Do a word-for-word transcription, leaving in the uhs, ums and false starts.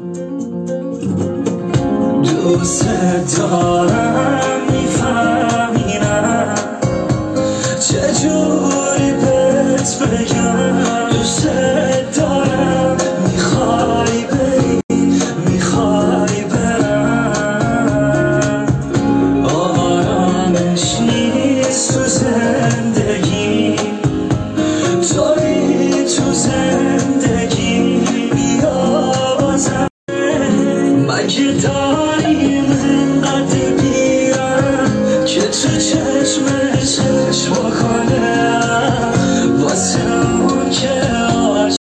دوست دارم میفهمی نه چجوری بهت بگم دوست دارم میخوای بری میخوای برم آرامش نیست تو زندگی توی تو زندگی بیا بازم مگه داری